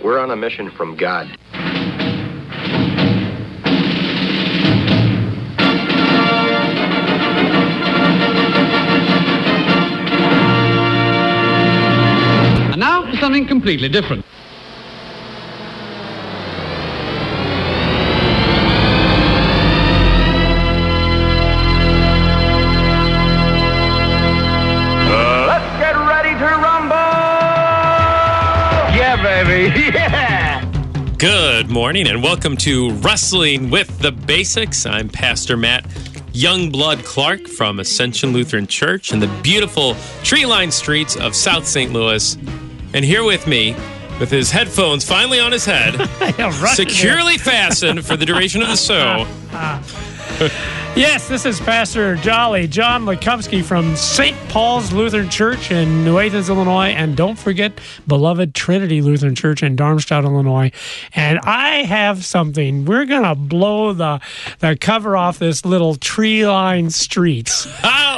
We're on a mission from God. And now for something completely different. Let's get ready to rumble! Yeah, baby, yeah! Good morning and welcome to Wrestling with the Basics. I'm Pastor Matt Youngblood Clark from Ascension Lutheran Church in the beautiful tree-lined streets of South St. Louis. And here with me, with his headphones finally on his head, securely fastened for the duration of the show. Yes, this is Pastor John Lekowski from St. Paul's Lutheran Church in New Athens, Illinois. And don't forget, beloved Trinity Lutheran Church in Darmstadt, Illinois. And I have something. We're going to blow the cover off this little tree-lined streets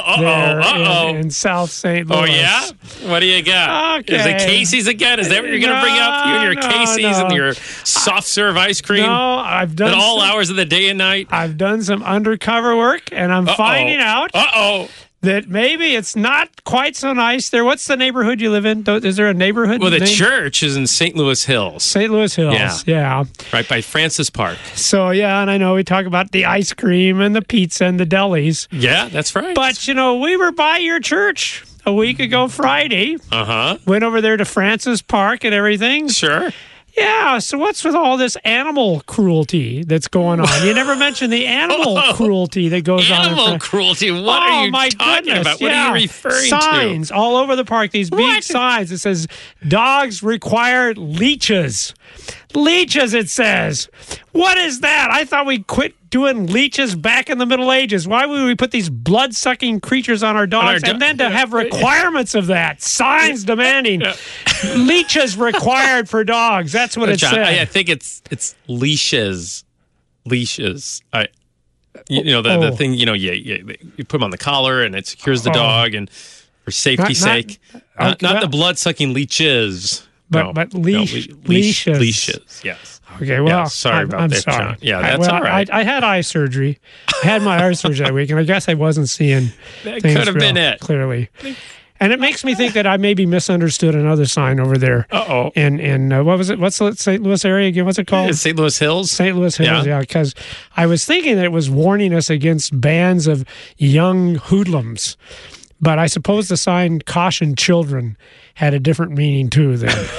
in South St. Louis. Oh, yeah? What do you got? Okay. Is it Casey's again? Is that what you're going to bring up? You and your Casey's and your soft serve ice cream? No, I've done at all hours of the day and night? I've done some undercover work, and I'm finding out that maybe it's not quite so nice there. What's the neighborhood you live in? Is there a neighborhood? Well, the church is in St. Louis Hills. St. Louis Hills, yeah. Right by Francis Park. So, yeah, and I know we talk about the ice cream and the pizza and the delis. Yeah, that's right. But, we were by your church a week ago Friday. Uh-huh. Went over there to Francis Park and everything. Sure. Yeah, so what's with all this animal cruelty that's going on? You never mentioned the animal cruelty that goes on. Animal cruelty? What are you talking about? What are you referring to? Signs all over the park, these big signs that says, dogs require leeches. Leeches, it says. What is that? I thought we quit doing leeches back in the Middle Ages. Why would we put these blood-sucking creatures on our dogs and then to have requirements of that? Signs demanding leeches required for dogs. That's what it John, says. I think it's leashes. Leashes. The thing, you put them on the collar and it secures the dog and for safety's sake. Not the blood-sucking leeches. But leashes. Leashes, yes. Okay, well, sorry about that, sorry. John. Yeah, that's all right. I had eye surgery. I had my eye surgery that week, and I guess I wasn't seeing that things could have been it. Clearly. And it makes me think that I maybe misunderstood another sign over there. Uh-oh. In what was it? What's the St. Louis area again? What's it called? St. Louis Hills? St. Louis Hills, yeah. Because I was thinking that it was warning us against bands of young hoodlums. But I suppose the sign "Caution Children" had a different meaning too. Then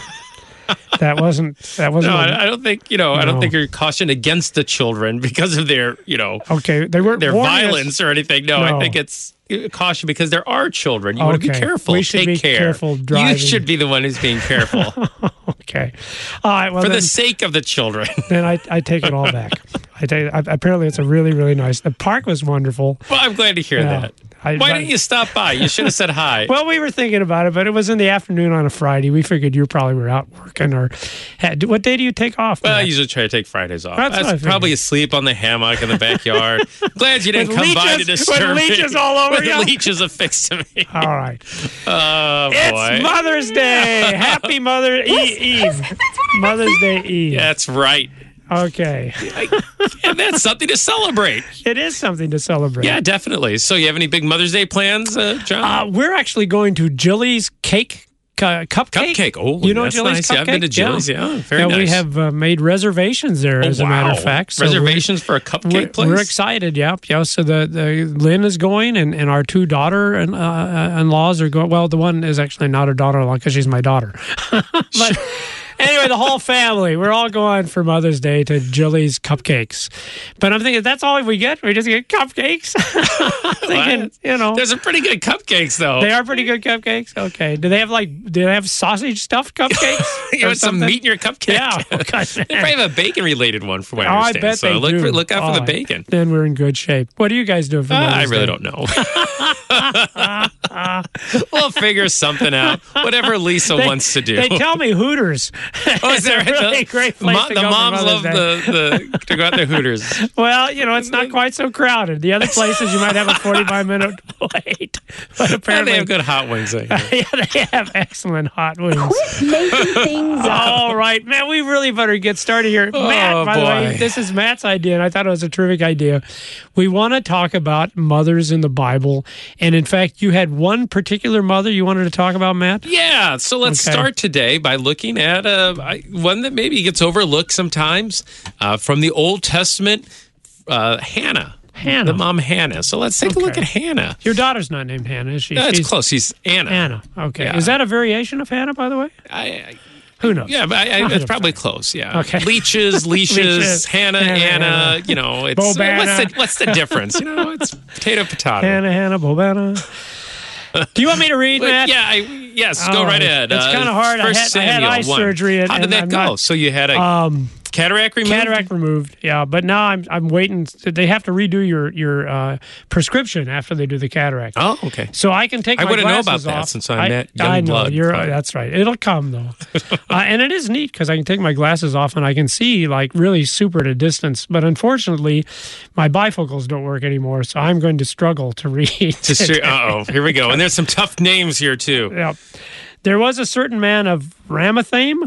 that wasn't. No, I don't think I don't think you're cautioned against the children because of their Okay, they weren't their violence or anything. No, I think it's caution because there are children. You want to be careful. We should Take care. Careful driving. You should be the one who's being careful. Okay, all right. Well, for the sake of the children. Then I take it all back. Apparently, it's a really, really nice. The park was wonderful. Well, I'm glad to hear that. Why didn't you stop by? You should have said hi. Well, we were thinking about it, but it was in the afternoon on a Friday. We figured you probably were out working or what day do you take off? Well, I usually try to take Fridays off. That's I was probably asleep on the hammock in the backyard. Glad you didn't come by to disturb me. With leeches all over you. With leeches affixed to me. All right. Oh, boy. It's Mother's Day. Happy Eve. Mother's Day Eve. That's right. Okay. And that's something to celebrate. It is something to celebrate. Yeah, definitely. So you have any big Mother's Day plans, John? We're actually going to Jilly's Cupcake. Cupcake. Oh, you know that's Jilly's nice. Cupcake? Yeah, I've been to Jilly's. Yeah, very nice. We have made reservations there, as a matter of fact. So reservations for a cupcake place? We're excited, yeah. So the Lynn is going, and our two daughter-in-laws are going. Well, the one is actually not a daughter-in-law because she's my daughter. But anyway, the whole family, we're all going for Mother's Day to Jilly's Cupcakes. But I'm thinking, that's all we get? We just get cupcakes? There's some pretty good cupcakes, though. They are pretty good cupcakes? Okay. Do they have sausage stuffed cupcakes? You want some meat in your cupcake? Yeah. Okay. They probably have a bacon-related one, from what I understand. I bet they do. Look out for the bacon. Then we're in good shape. What are you guys doing for Mother's Day? I really don't know. We'll figure something out. Whatever Lisa wants to do. They tell me Hooters. Oh, is that right? Really great place to the go for moms Mother's love Day. to go out to Hooters. Well, it's not quite so crowded. The other places you might have a 45-minute wait, but And apparently they have good hot wings. I hear. yeah, they have excellent hot wings. Making things up. All right, man, we really better get started here. Matt, by the way, boy. this is Matt's idea, and I thought it was a terrific idea. We want to talk about mothers in the Bible, and in fact, you had one particular mother you wanted to talk about, Matt? Yeah, so let's start today by looking at one that maybe gets overlooked sometimes from the Old Testament, Hannah. Hannah. The mom Hannah. So let's take a look at Hannah. Your daughter's not named Hannah, is she? It's close. She's Anna. Anna. Okay. Yeah. Is that a variation of Hannah, by the way? Who knows? Yeah, but it's probably close. Yeah. Okay. Leeches, Leeches, Hannah, Anna. It's Bobana. what's the difference? It's potato. Hannah, Bobana. Do you want me to read, Matt? Yeah, yes. Go right ahead. It's kind of hard. I had eye surgery. How did that go? So you had a cataract removed? Cataract removed, yeah. But now I'm waiting. They have to redo your prescription after they do the cataract. Oh, okay. So I can take my wouldn't know glasses about that off. since I'm that young I know, blood. that's right. It'll come, though. And it is neat because I can take my glasses off and I can see really super at a distance. But unfortunately, my bifocals don't work anymore, so I'm going to struggle to read. Uh-oh, here we go. And there's some tough names here, too. Yeah. There was a certain man of Ramathaim.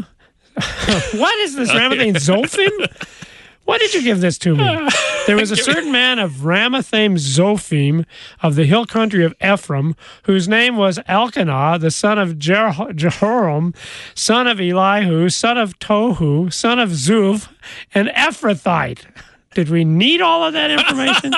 What is this, Ramathaim? Zophim? Why did you give this to me? There was a certain man of Ramathaim Zophim of the hill country of Ephraim, whose name was Elkanah, the son of Jehoram, son of Elihu, son of Tohu, son of Zuv, an Ephrathite. Did we need all of that information?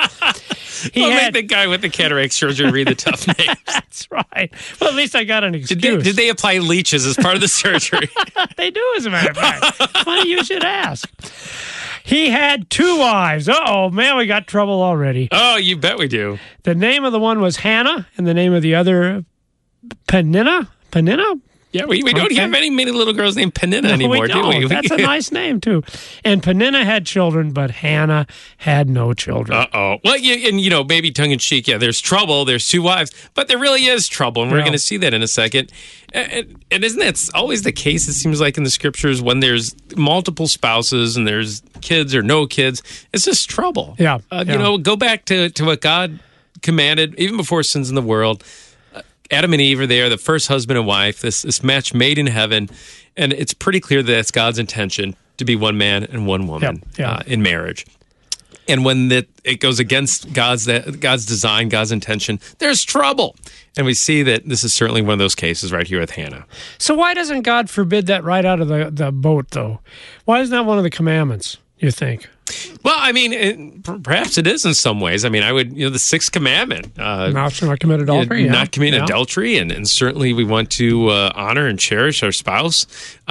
Make the guy with the cataract surgery read the tough names. That's right. Well, at least I got an excuse. Did they apply leeches as part of the surgery? They do, as a matter of fact. Funny you should ask. He had 2 wives. Uh-oh, man, we got trouble already. Oh, you bet we do. The name of the one was Hannah, and the name of the other, Peninnah? Peninnah? Yeah, we don't have any little girls named Peninnah anymore, do we? That's a nice name, too. And Peninnah had children, but Hannah had no children. Uh-oh. Well, maybe tongue-in-cheek, there's trouble, there's 2 wives, but there really is trouble, and we're going to see that in a second. And isn't that always the case, it seems like, in the Scriptures, when there's multiple spouses and there's kids or no kids, it's just trouble. Yeah. Go back to what God commanded, even before sins in the world. Adam and Eve are there, the first husband and wife, this match made in heaven, and it's pretty clear that it's God's intention to be one man and one woman in marriage. And when it goes against God's design, God's intention, there's trouble. And we see that this is certainly one of those cases right here with Hannah. So why doesn't God forbid that right out of the boat, though? Why isn't that one of the commandments, you think? Well, I mean, perhaps it is in some ways. I mean, I would, the 6th commandment. Not commit adultery. Not commit adultery, and certainly we want to honor and cherish our spouse.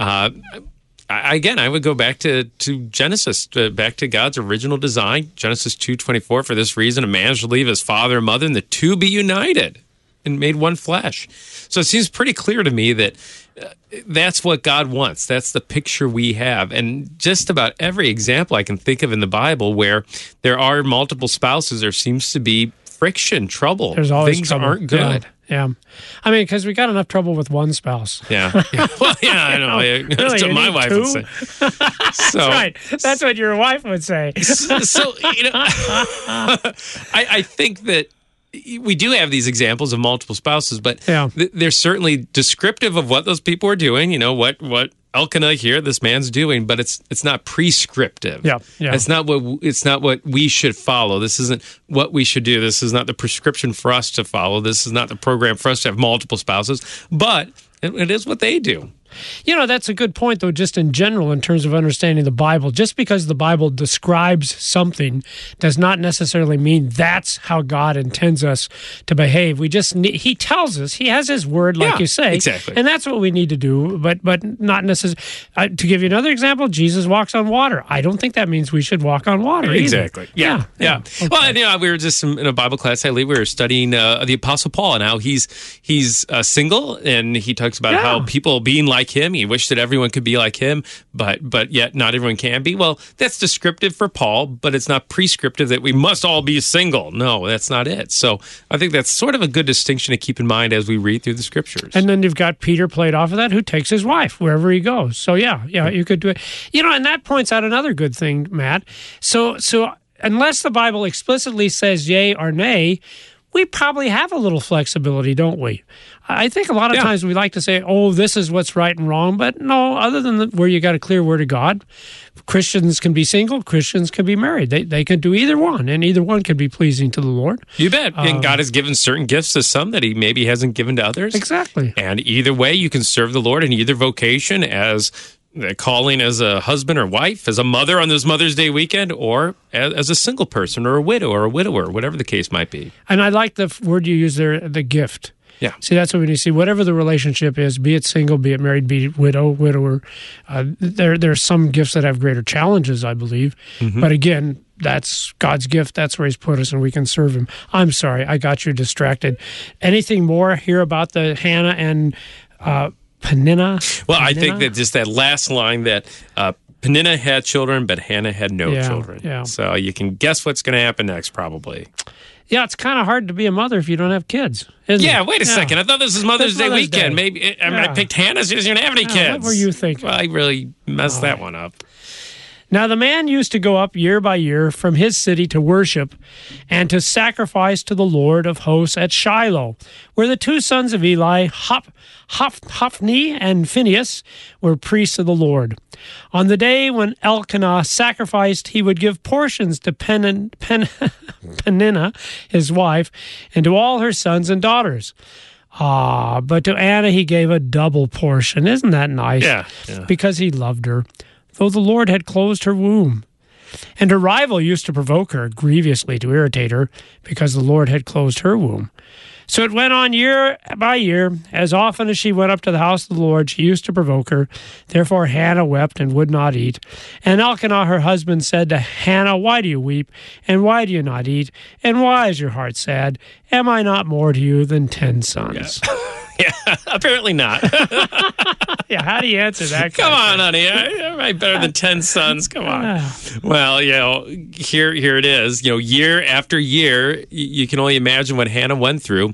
Again, I would go back to Genesis, back to God's original design. Genesis 2:24, for this reason, a man shall leave his father and mother, and the two be united and made one flesh. So it seems pretty clear to me that that's what God wants. That's the picture we have. And just about every example I can think of in the Bible where there are multiple spouses, there seems to be friction, trouble. There's always Things trouble. aren't good. Yeah. I mean, because we got enough trouble with one spouse. Yeah. Well, yeah, I know. That's Really, what you my need wife 2? would say. That's right. That's what your wife would say. So I think that we do have these examples of multiple spouses, but they're certainly descriptive of what those people are doing. What Elkanah here, this man's doing, but it's not prescriptive. Yeah. It's not what we should follow. This isn't what we should do. This is not the prescription for us to follow. This is not the program for us to have multiple spouses, but it is what they do. That's a good point, though, just in general, in terms of understanding the Bible. Just because the Bible describes something does not necessarily mean that's how God intends us to behave. He tells us, he has his word, like you say. Exactly. And that's what we need to do, but not necessarily. To give you another example, Jesus walks on water. I don't think that means we should walk on water either. Exactly. Yeah. Okay. Well, we were just in a Bible class, we were studying the Apostle Paul and how he's single, and he talks about how people being like like him. He wished that everyone could be like him, but yet not everyone can be. Well, that's descriptive for Paul, but it's not prescriptive that we must all be single. No, that's not it. So I think that's sort of a good distinction to keep in mind as we read through the scriptures. And then you've got Peter played off of that, who takes his wife wherever he goes. So yeah, you could do it. And that points out another good thing, Matt. So unless the Bible explicitly says yay or nay, we probably have a little flexibility, don't we? I think a lot of times we like to say, oh, this is what's right and wrong. But no, other than where you got a clear word of God, Christians can be single, Christians can be married. They can do either one, and either one can be pleasing to the Lord. You bet. And God has given certain gifts to some that he maybe hasn't given to others. Exactly. And either way, you can serve the Lord in either vocation, as calling as a husband or wife, as a mother on this Mother's Day weekend, or as a single person or a widow or a widower, whatever the case might be. And I like the word you use there, the gift. Yeah. See, that's what we need to see. Whatever the relationship is, be it single, be it married, be it widower, there are some gifts that have greater challenges, I believe. Mm-hmm. But again, that's God's gift. That's where he's put us, and we can serve him. I'm sorry, I got you distracted. Anything more here about the Hannah and Peninnah? Well, I think that just that last line that Peninnah had children, but Hannah had no children. Yeah. So you can guess what's going to happen next, probably. Yeah, it's kind of hard to be a mother if you don't have kids, isn't it? Yeah, wait a second. I thought this was Mother's Day weekend. Maybe I picked Hannah. She doesn't have any kids. What were you thinking? Well, I really messed that one up. Now, the man used to go up year by year from his city to worship and to sacrifice to the Lord of hosts at Shiloh, where the two sons of Eli, Hophni and Phinehas, were priests of the Lord. On the day when Elkanah sacrificed, he would give portions to Peninnah, his wife, and to all her sons and daughters. But to Anna he gave a double portion. Isn't that nice? Yeah. Because he loved her, though the Lord had closed her womb. And her rival used to provoke her grievously to irritate her, because the Lord had closed her womb. So it went on year by year. As often as she went up to the house of the Lord, she used to provoke her. Therefore Hannah wept and would not eat. And Elkanah, her husband, said to Hannah, "Why do you weep? And why do you not eat? And why is your heart sad? Am I not more to you than 10 sons?" Yeah, apparently not. Yeah, how do you answer that? Come on, honey. Am I better than 10 sons? Come on. Well, here it is. Year after year, you can only imagine what Hannah went through.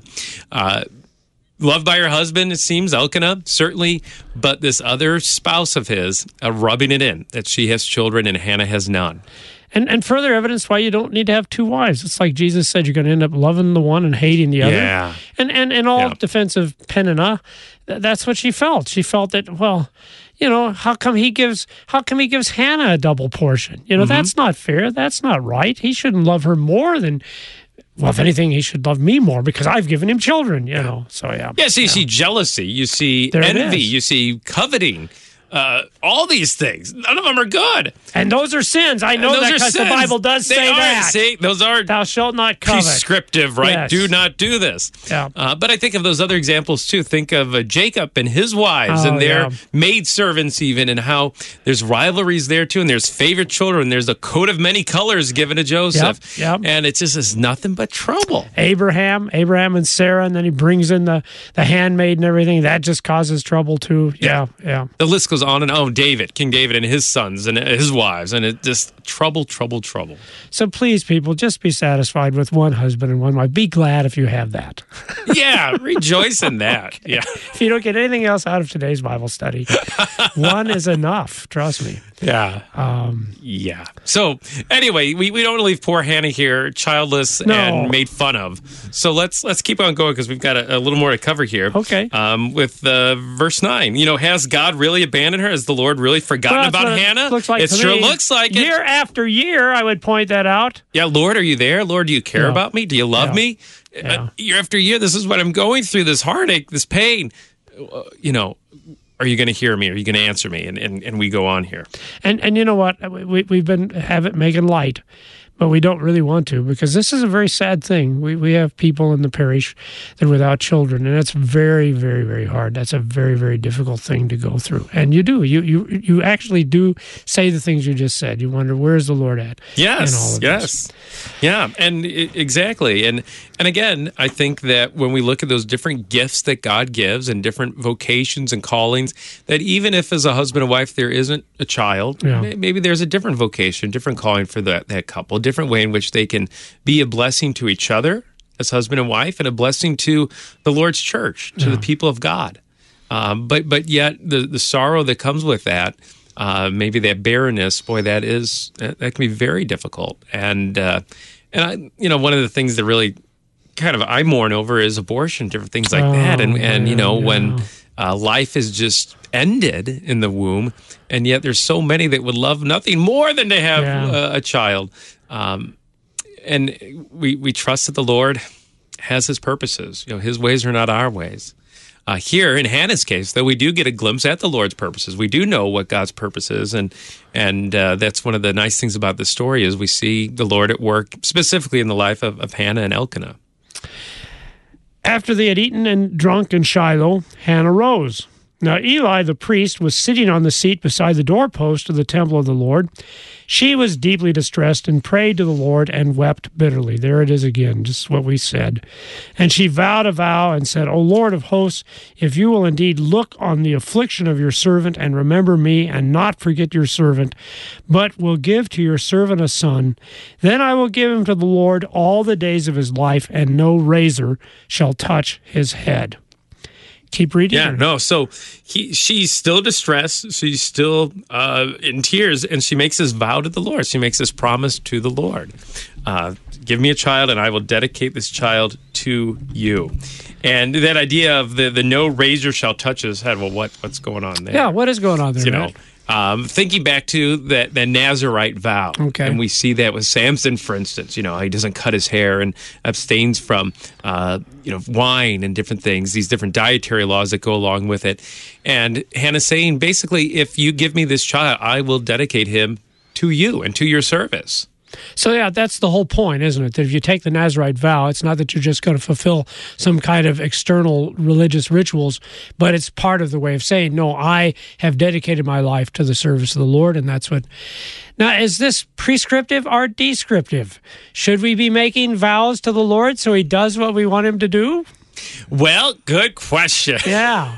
Loved by her husband, it seems, Elkanah, certainly, but this other spouse of his rubbing it in, that she has children and Hannah has none. And further evidence why you don't need to have two wives. It's like Jesus said, you're going to end up loving the one and hating the other. Yeah. And in all defense of Peninnah, that's what she felt. She felt that, how come he gives Hannah a double portion? That's not fair. That's not right. He shouldn't love her more than, well, if anything, he should love me more because I've given him children, So, yeah. Yeah, so you see jealousy, you see envy, you see coveting. All these things, none of them are good. And those are sins. I know that because the Bible does say that. See, those are thou shalt not covet. Prescriptive, right? Yes. Do not do this. Yeah. But I think of those other examples too. Think of Jacob and his wives and their maidservants even, and how there's rivalries there too, and there's favorite children. There's a coat of many colors given to Joseph. Yep. And it just is nothing but trouble. Abraham and Sarah, and then he brings in the handmaid and everything. That just causes trouble too. Yeah. The list goes on and on. King David and his sons and his wives, and it just trouble. So please, people, just be satisfied with one husband and one wife. Be glad if you have that. Yeah, rejoice in that. Okay. Yeah. If you don't get anything else out of today's Bible study, one is enough. Trust me. Yeah. Yeah. So anyway, we don't leave poor Hannah here childless and made fun of. So let's keep on going because we've got a little more to cover here. Okay. With verse 9, has God really abandoned her? Has the Lord really forgotten about Hannah? Looks like it sure looks like it. Year after year, I would point that out. Yeah, Lord, are you there? Lord, do you care about me? Do you love me? Yeah. Year after year, this is what I'm going through, this heartache, this pain. Are you going to hear me? Are you going to answer me? And we go on here. And you know what? We've been making light. but we don't really want to, because this is a very sad thing. We have people in the parish that are without children, and it's very, very, very hard. That's a very, very difficult thing to go through. And you actually do say the things you just said. You wonder, where's the Lord at? Yes, in all of yes. this? Yeah, and exactly. And again, I think that when we look at those different gifts that God gives and different vocations and callings, that even if as a husband and wife there isn't a child, maybe there's a different vocation, different calling for that couple, a different way in which they can be a blessing to each other as husband and wife and a blessing to the Lord's church, to the people of God. But yet the sorrow that comes with that, maybe that barrenness, boy, that can be very difficult. And I, one of the things that really kind of I mourn over is abortion, different things like that. And when life is just ended in the womb, and yet there's so many that would love nothing more than to have a child. And we trust that the Lord has His purposes. His ways are not our ways. Here in Hannah's case, though, we do get a glimpse at the Lord's purposes. We do know what God's purpose is, and that's one of the nice things about this story is we see the Lord at work, specifically in the life of Hannah and Elkanah. After they had eaten and drunk in Shiloh, Hannah rose. Now Eli the priest was sitting on the seat beside the doorpost of the temple of the Lord. She was deeply distressed and prayed to the Lord and wept bitterly. There it is again, just what we said. And she vowed a vow and said, O Lord of hosts, if you will indeed look on the affliction of your servant and remember me and not forget your servant, but will give to your servant a son, then I will give him to the Lord all the days of his life, and no razor shall touch his head. Keep reading. Yeah, no. So she's still distressed. She's still in tears, and she makes this vow to the Lord. She makes this promise to the Lord. Give me a child, and I will dedicate this child to you. And that idea of the no razor shall touch his head. Well, what's going on there? Yeah, what is going on there? Thinking back to the Nazirite vow, okay. And we see that with Samson, for instance. He doesn't cut his hair and abstains from wine and different things. These different dietary laws that go along with it. And Hannah's saying, basically, if you give me this child, I will dedicate him to you and to your service. So, yeah, that's the whole point, isn't it? That if you take the Nazirite vow, it's not that you're just going to fulfill some kind of external religious rituals, but it's part of the way of saying, no, I have dedicated my life to the service of the Lord, and that's what... Now, is this prescriptive or descriptive? Should we be making vows to the Lord so He does what we want Him to do? Well, good question. Yeah.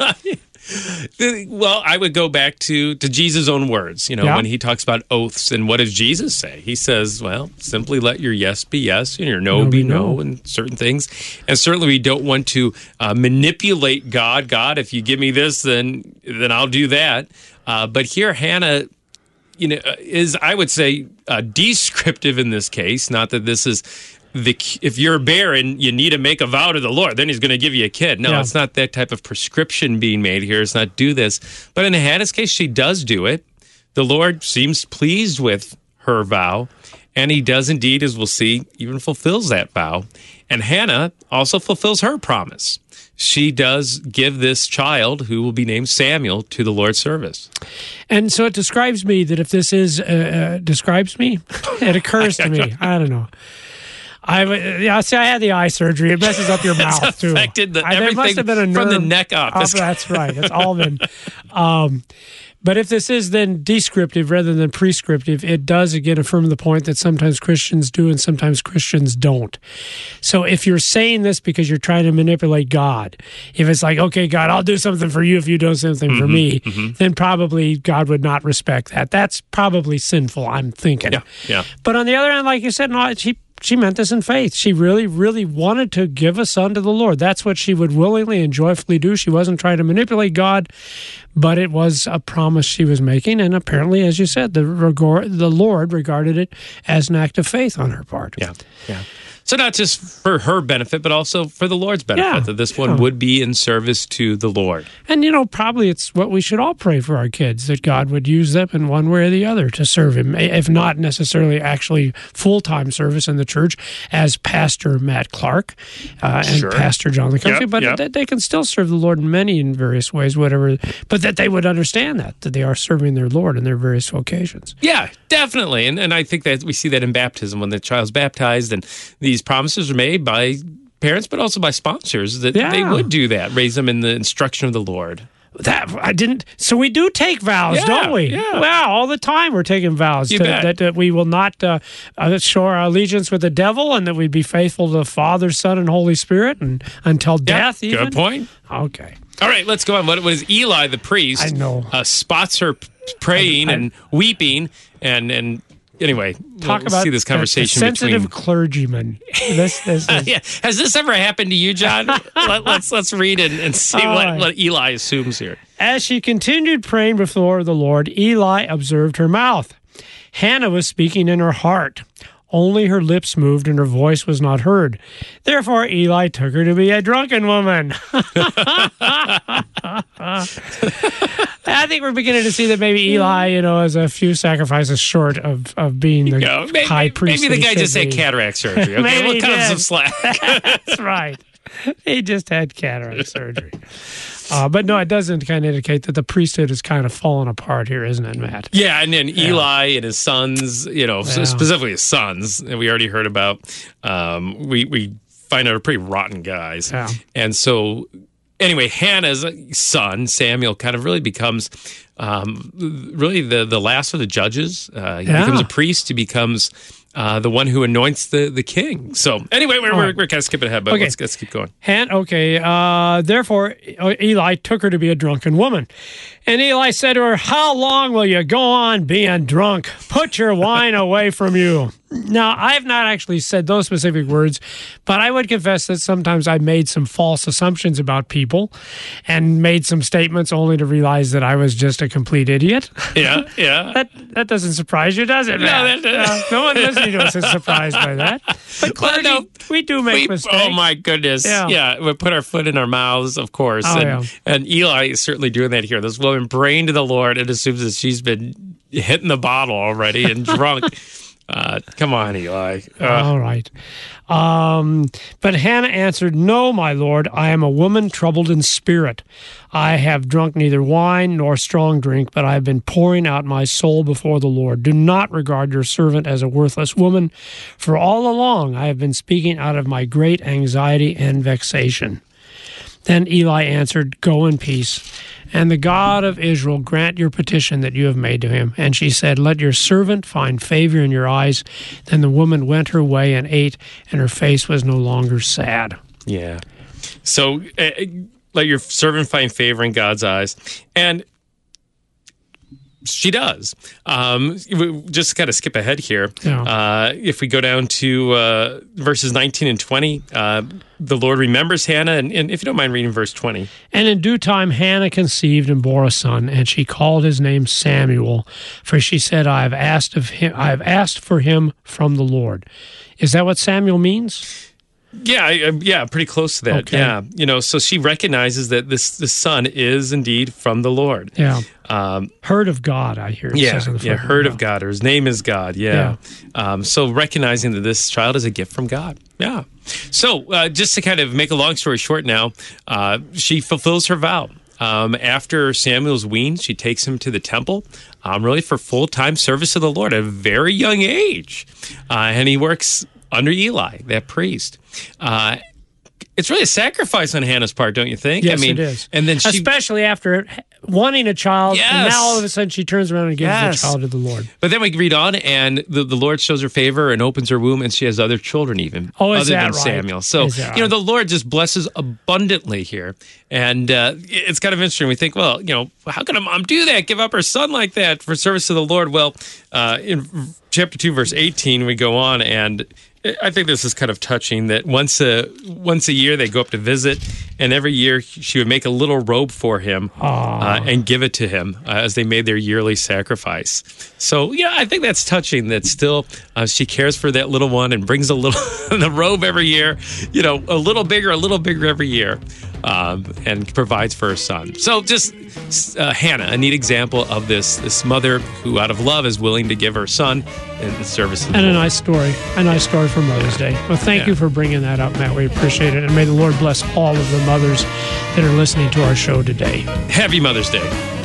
Well, I would go back to Jesus' own words, when He talks about oaths. And what does Jesus say? He says, well, simply let your yes be yes and your no be no, and certain things. And certainly we don't want to manipulate God. God, if you give me this, then I'll do that. But here Hannah, is, I would say, descriptive in this case. Not that this is... if you're barren, you need to make a vow to the Lord. Then He's going to give you a kid. No, It's not that type of prescription being made here. It's not do this. But in Hannah's case, she does do it. The Lord seems pleased with her vow, and He does indeed, as we'll see, even fulfills that vow. And Hannah also fulfills her promise. She does give this child, who will be named Samuel, to the Lord's service. And so it describes me that if this is, describes me, it occurs to me. I don't know. I had the eye surgery. It messes up your mouth too. Affected everything there must have been a nerve from the neck up. That's right. It's all been. But if this is then descriptive rather than prescriptive, it does again affirm the point that sometimes Christians do and sometimes Christians don't. So if you're saying this because you're trying to manipulate God, if it's like, okay, God, I'll do something for you if you do something for me, then probably God would not respect that. That's probably sinful, I'm thinking. Yeah. But on the other hand, like you said, no, she meant this in faith. She really, really wanted to give a son to the Lord. That's what she would willingly and joyfully do. She wasn't trying to manipulate God, but it was a promise she was making. And apparently, as you said, the Lord regarded it as an act of faith on her part. Yeah. So not just for her benefit, but also for the Lord's benefit, Yeah, that this one would be in service to the Lord. And, probably it's what we should all pray for our kids, that God would use them in one way or the other to serve him, if not necessarily actually full-time service in the church as Pastor Matt Clark and Pastor John Lekumsky, but that they can still serve the Lord in various ways, whatever, but that they would understand that they are serving their Lord in their various vocations. Yeah, definitely. And I think that we see that in baptism when the child's baptized, and these promises are made by parents, but also by sponsors, that they would do that, raise them in the instruction of the Lord. That I didn't. So we do take vows, don't we? Yeah. Wow, all the time we're taking vows that we will not show our allegiance with the devil, and that we'd be faithful to the Father, Son, and Holy Spirit, and until death. Even. Good point. Okay. All right, let's go on. What is Eli the priest? I know. Spots her praying and weeping, and anyway, Talk we'll about see this conversation the sensitive between clergyman. This is, yeah. Has this ever happened to you, John? Let's read and see what Eli assumes here. As she continued praying before the Lord, Eli observed her mouth. Hannah was speaking in her heart. Only her lips moved and her voice was not heard. Therefore, Eli took her to be a drunken woman. I think we're beginning to see that maybe Eli, is a few sacrifices short of being the high priest. Maybe the guy just had cataract surgery. Okay, Maybe we'll cut him some did. slack. That's right. He just had cataract surgery. But no, it doesn't kind of indicate that the priesthood is kind of falling apart here, isn't it, Matt? Yeah, and then Eli and his sons, specifically his sons, and we already heard about, we find out are pretty rotten guys. Yeah. And so, anyway, Hannah's son, Samuel, kind of really becomes really the last of the judges. He becomes a priest. He becomes the one who anoints the king. So anyway, we're kind of skipping ahead, but let's keep going. Therefore, Eli took her to be a drunken woman. And Eli said to her, "How long will you go on being drunk? Put your wine away from you." Now, I've not actually said those specific words, but I would confess that sometimes I made some false assumptions about people and made some statements only to realize that I was just a complete idiot. Yeah. That doesn't surprise you, does it, Matt? No one listening to us is surprised by that. But clearly, we do make mistakes. Oh, my goodness. Yeah, we put our foot in our mouths, of course. And Eli is certainly doing that here. This woman praying to the Lord and assumes that she's been hitting the bottle already and drunk. Come on, Eli. All right. But Hannah answered, "No, my lord, I am a woman troubled in spirit. I have drunk neither wine nor strong drink, but I have been pouring out my soul before the Lord. Do not regard your servant as a worthless woman, for all along I have been speaking out of my great anxiety and vexation." Then Eli answered, "Go in peace, and the God of Israel grant your petition that you have made to him." And she said, "Let your servant find favor in your eyes." Then the woman went her way and ate, and her face was no longer sad. Yeah. So let your servant find favor in God's eyes. And she does. Just to kind of skip ahead here. Yeah. If we go down to verses 19 and 20, the Lord remembers Hannah. And if you don't mind reading verse 20. And in due time Hannah conceived and bore a son, and she called his name Samuel, for she said, I have asked for him from the Lord. Is that what Samuel means? Yeah, pretty close to that. Okay. Yeah, so she recognizes that this son is indeed from the Lord. Yeah. Heard of God, I hear. Heard of God, or his name is God. Yeah. So recognizing that this child is a gift from God. Yeah. So just to kind of make a long story short now, she fulfills her vow. After Samuel's weaned, she takes him to the temple, really for full-time service to the Lord at a very young age. And he works under Eli, that priest. It's really a sacrifice on Hannah's part, don't you think? Yes, it is. And then especially after wanting a child, and now all of a sudden she turns around and gives the child to the Lord. But then we read on, and the Lord shows her favor and opens her womb, and she has other children even, other than Samuel. So, the Lord just blesses abundantly here. And it's kind of interesting. We think, well, how can a mom do that, give up her son like that for service to the Lord? Well, in chapter 2, verse 18, we go on, and I think this is kind of touching that once a year they go up to visit, and every year she would make a little robe for him and give it to him as they made their yearly sacrifice. So, yeah, I think that's touching that still she cares for that little one and brings a little the robe every year, a little bigger every year, and provides for her son. So just Hannah, a neat example of this mother who out of love is willing to give her son in the service of the And Lord. a nice story for Mother's Day. Well, thank you for bringing that up, Matt. We appreciate it. And may the Lord bless all of the mothers that are listening to our show today. Happy Mother's Day.